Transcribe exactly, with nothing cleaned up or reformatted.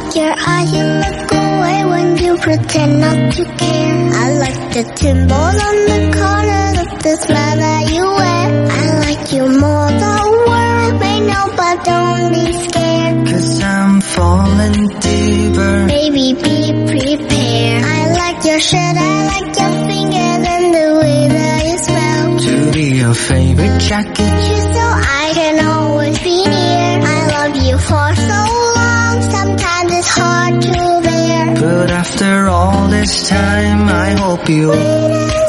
like your eyes, you look away when you pretend not to care. I like the dimples on the corner of the smile that you wear. I like you more the world may know, but don't be scared. Cause I'm falling deeper. Baby, be prepared. I like your shirt, I like your fingers and the way that you smell. To be your favorite jacket, just so I can always be near. I love you for so long, sometimes it's hard to bear. but after all this time I hope you